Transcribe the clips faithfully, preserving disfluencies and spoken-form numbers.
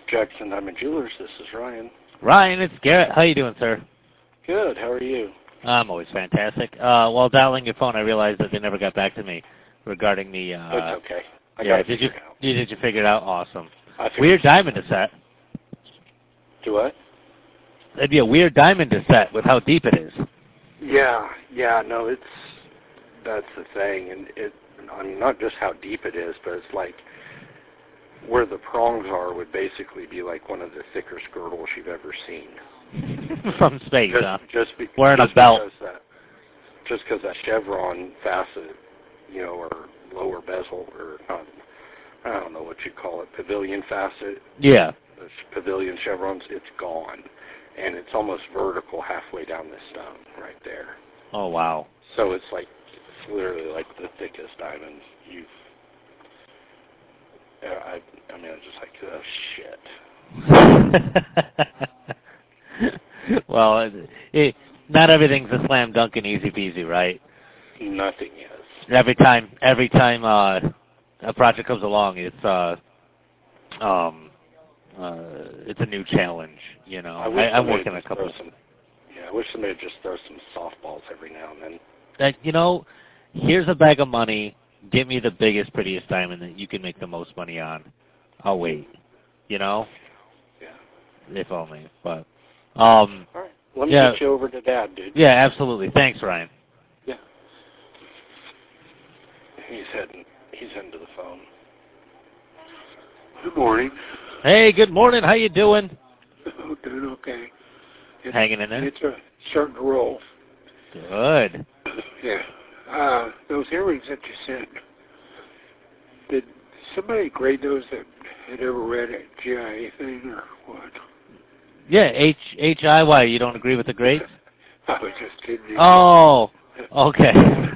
Jackson Diamond Jewelers. This is Ryan. Ryan, it's Garrett. How you doing, sir? Good. How are you? I'm always fantastic. Uh, while dialing your phone, I realized that they never got back to me regarding the. Uh, That's okay. I yeah, got did you? You did you figure it out? Awesome. Weird diamond to set. Do what? It'd be a weird diamond to set with how deep it is. Yeah, yeah. No, it's that's the thing, and it. I mean, not just how deep it is, but it's like where the prongs are would basically be like one of the thickest girdles you've ever seen. From space, just, huh? Just be, Wearing just a belt. Because that, just because that chevron facet, you know, or lower bezel, or not, I don't know what you call it, pavilion facet. Yeah. The pavilion chevrons, it's gone. And it's almost vertical halfway down the stone right there. Oh, wow. So it's like, it's literally like the thickest diamond you've, uh, I, I mean, it's just like, oh, shit. Well, it, it, not everything's a slam dunk and easy peasy, right? Nothing is. Every time, every time uh, a project comes along, it's uh, um, uh, it's a new challenge. You know, I wish I, I'm somebody working a would just couple. throw some, yeah, I wish somebody would just throw some softballs every now and then. That you know, here's a bag of money. Give me the biggest, prettiest diamond that you can make the most money on. I'll wait. You know. Yeah. If only, but. Um, All right. Let me yeah. get you over to Dad, dude. Yeah, absolutely. Thanks, Ryan. Yeah. He's heading. He's heading to the phone. Good morning. Hey, good morning. How you doing? Oh, doing okay. It's, Hanging in there. It's a starting to roll. Good. Yeah. Uh, those earrings that you sent. Did somebody grade those that had ever read a G I A thing or what? Yeah, H H I Y. You don't agree with the grades? I was just kidding you. Oh, okay.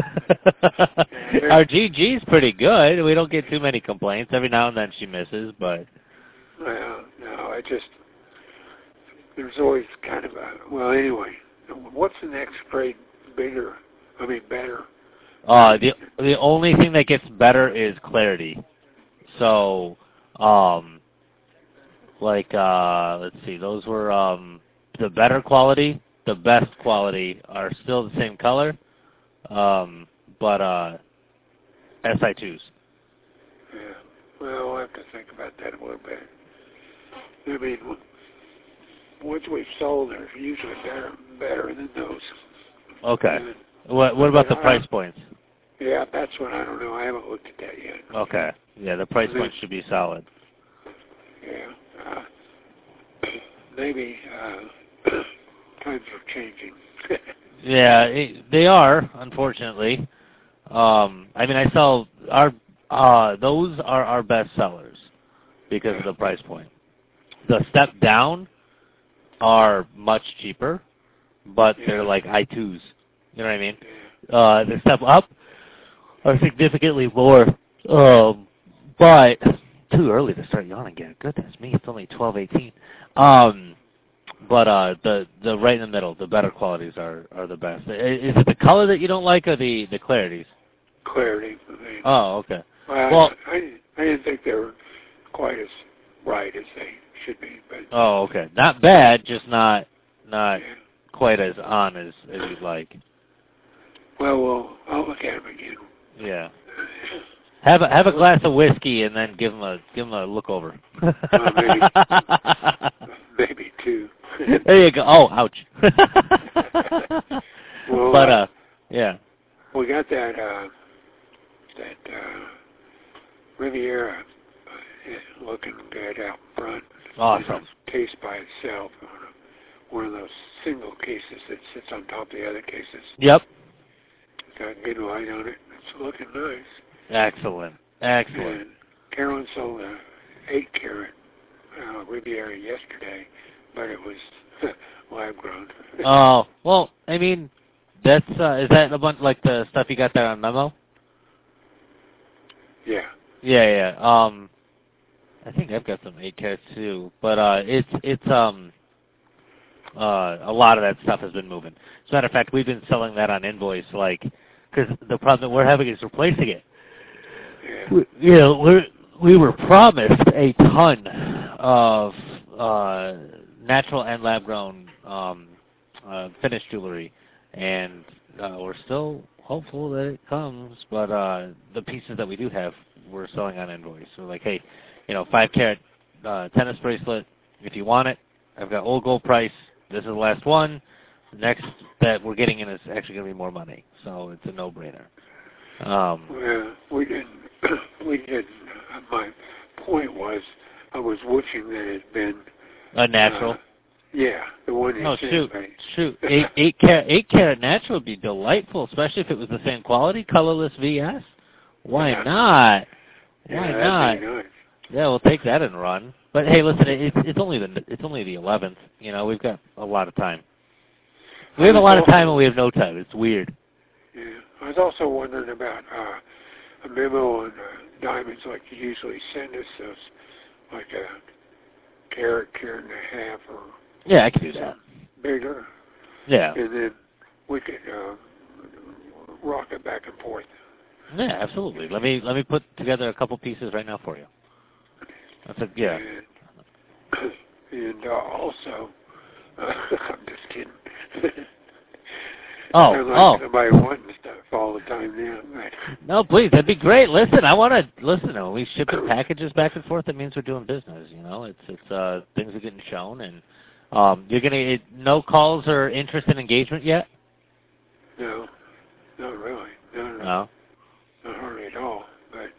Our G G's pretty good. We don't get too many complaints. Every now and then she misses, but. Well, no, I just, there's always kind of a, well, anyway, what's the next grade bigger, I mean better? Uh, the the only thing that gets better is clarity. So, um, like, uh, let's see, those were um, the better quality, the best quality are still the same color, um, but uh, S I twos. Yeah, well, I'll have to think about that a little bit. I mean, once we've sold, they're usually better, better than those. Okay. And, what what about the price points? Yeah, that's what I don't know. I haven't looked at that yet. Okay. Yeah, the price points should be solid. Yeah. Uh, maybe uh, times are changing. Yeah, it, they are, unfortunately. Um, I mean, I sell our uh, those are our best sellers because of the price point. The step down are much cheaper, but Yeah. they're like I twos. You know what I mean? Uh, the step up are significantly more, um, but too early to start yawning again. Goodness me, it's only twelve eighteen. Um, but uh, the the right in the middle, the better qualities are, are the best. Is it the color that you don't like, or the, the clarities? Clarity. I mean, Oh, okay. well, Well, I, I didn't think they were quite as bright as they should be, but oh, okay. Not bad, just not not yeah. quite as on as, as you'd like. Well, well, I'll look at them again. Yeah. Have a have a glass of whiskey and then give them a give them a look over. Well, maybe, maybe two. There you go. Oh, ouch. Well, but uh, yeah. We got that uh, that uh, Riviera uh, looking good out front. Awesome. Case by itself, one of those single cases that sits on top of the other cases. Yep. Got a good light on it. It's looking nice. Excellent. Excellent. And Carolyn sold a eight carat uh, Riviera yesterday, but it was lab grown. Oh, well, I mean, that's uh, is that a bunch like the stuff you got there on Memo? Yeah. Yeah, yeah. Um, I think I've got some eight carats too, but uh, it's it's um, uh, a lot of that stuff has been moving. As a matter of fact, we've been selling that on invoice, like, because the problem that we're having is replacing it. Yeah. We, you know, we we were promised a ton of uh, natural and lab-grown um, uh, finished jewelry, and uh, we're still hopeful that it comes. But uh, the pieces that we do have, we're selling on invoice. So like, hey, you know, five carat uh, tennis bracelet. If you want it, I've got old gold price. This is the last one. The next that we're getting in is actually going to be more money, so it's a no-brainer. Um, well, we didn't. We didn't. Uh, my point was, I was wishing that it had been a natural. Uh, yeah, the one you Oh said. shoot, Right? shoot! Eight, eight carat, eight carat natural would be delightful, especially if it was the same quality, colorless V S. Why Yeah. not? Yeah, Why that'd not? be nice. Yeah, we'll take that and run. But hey, listen, it's it's only the it's only the eleventh. You know, we've got a lot of time. We have a lot of time and we have no time. It's weird. Yeah, I was also wondering about uh, a memo on uh, diamonds, like you usually send us those, like a carat, carat and a half, or Yeah, I can do that. bigger, Yeah. and then we could uh, rock it back and forth. Yeah, absolutely. Let me let me put together a couple pieces right now for you. That's a yeah. And, and uh, also, uh, I'm just kidding. Oh, Sound like oh. somebody wanting stuff all the time now. Right? No, please, that'd be great. Listen, I want to listen. When we ship packages back and forth, that means we're doing business. You know, it's it's uh things are getting shown, and um you're gonna it, no calls or interest in engagement yet. No, not really. No, no, No. not hardly at all. But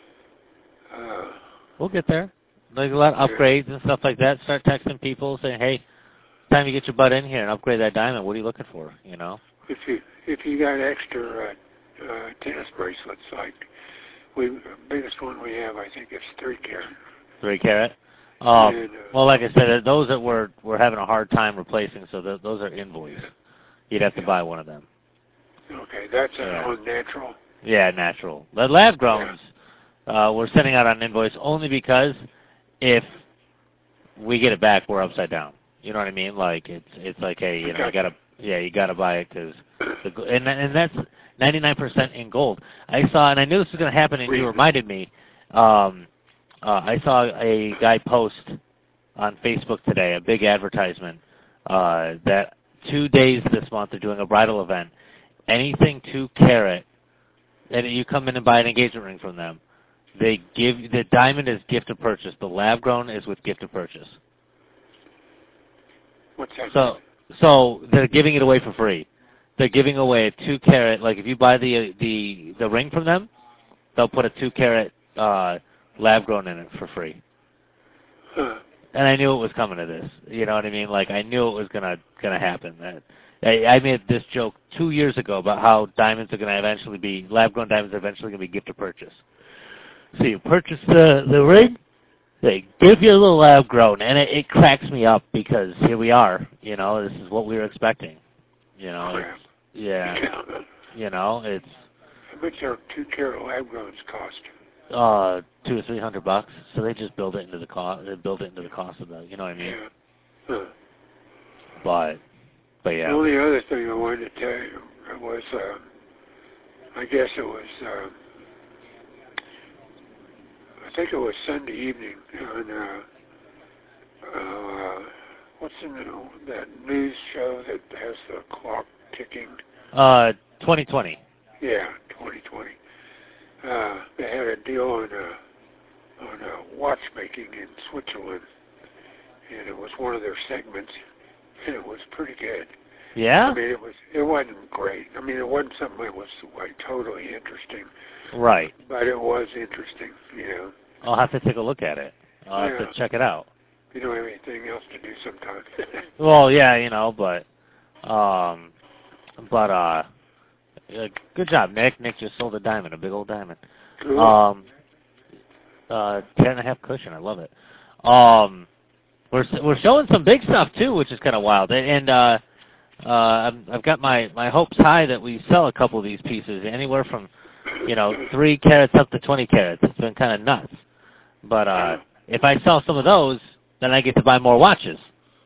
uh, We'll get there. Like a lot of upgrades and stuff like that. Start texting people saying, "Hey, it's time you get your butt in here and upgrade that diamond. What are you looking for?" You know. if you if you got extra uh, uh, tennis bracelets, like we the biggest one we have, I think, is three carat. Three carat. Um, And, uh, well, like I said, those that we're we're having a hard time replacing, so th- those are invoice. You'd have to buy one of them. Okay, that's uh, Yeah. on natural. Yeah, natural. The lab growns, uh, we're sending out on invoice only because if we get it back, we're upside down. You know what I mean? Like it's it's like, hey, you know, I gotta yeah, you gotta buy it because the and and that's ninety-nine percent in gold. I saw, and I knew this was gonna happen, and you reminded me. Um, uh, I saw a guy post on Facebook today, a big advertisement uh, that two days this month they're doing a bridal event. Anything two carat, and you come in and buy an engagement ring from them, they give the diamond is gift of purchase. The lab grown is with gift of purchase. What's that? So, so they're giving it away for free. They're giving away a two carat. Like if you buy the the the ring from them, they'll put a two carat uh, lab grown in it for free. Huh. And I knew it was coming to this. You know what I mean? Like I knew it was gonna gonna happen. That I, I made this joke two years ago about how diamonds are gonna eventually be lab grown diamonds are eventually gonna be gift of purchase. So you purchase the the ring, they give you a little lab grown, and it, it cracks me up because here we are. You know, this is what we were expecting. You know, Oh, it's, yeah. yeah. You know, it's How much are two carat lab growns cost? uh two or three hundred bucks. So they just build it into the cost. They build it into the cost of the. You know what I mean? Yeah. Huh. But, but yeah. The only other thing I wanted to tell you was, uh, I guess it was, uh, I think it was Sunday evening on, uh, uh, what's the new, that news show that has the clock ticking? Uh, twenty twenty. Yeah, twenty twenty. Uh, they had a deal on, uh, on uh, watchmaking in Switzerland, and it was one of their segments, and it was pretty good. Yeah? I mean, it was. It wasn't great. I mean, it wasn't something that was like totally interesting. Right. But it was interesting. You know. I'll have to take a look at it. I'll have Yeah. to check it out. You don't have anything else to do sometimes. Well, yeah, you know, but, um, but uh, uh, good job, Nick. Nick just sold a diamond, a big old diamond. Cool. Um, uh, ten and a half cushion. I love it. Um, we're we're showing some big stuff too, which is kind of wild. And uh, uh, I've got my my hopes high that we sell a couple of these pieces, anywhere from, you know, three carats up to twenty carats. It's been kind of nuts. But uh, if I sell some of those, then I get to buy more watches.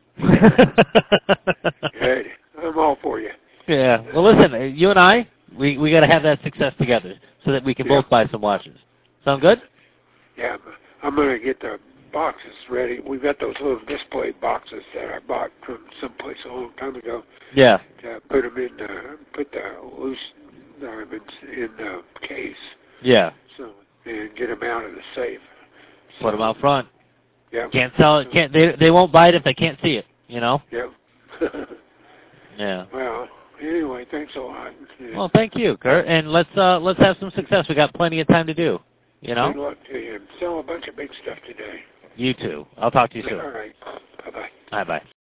Good. I'm all for you. Yeah. Well, listen, you and I, we we got to have that success together so that we can Yeah. both buy some watches. Sound good? Yeah, I'm gonna get the boxes ready. We've got those little display boxes that I bought from someplace a long time ago. Yeah. To put them in, the, put the loose diamonds in the case. Yeah. So and get them out of the safe. So, Put them out front. Yeah. Can't sell it. Can't they? They won't buy it if they can't see it. You know. Yep. Yeah. Well, anyway, thanks a lot. Yeah. Well, thank you, Kurt, and let's uh, let's have some success. We got plenty of time to do. You know. Good luck to you. Sell a bunch of big stuff today. You too. I'll talk to you soon. All right. Bye bye. Bye bye.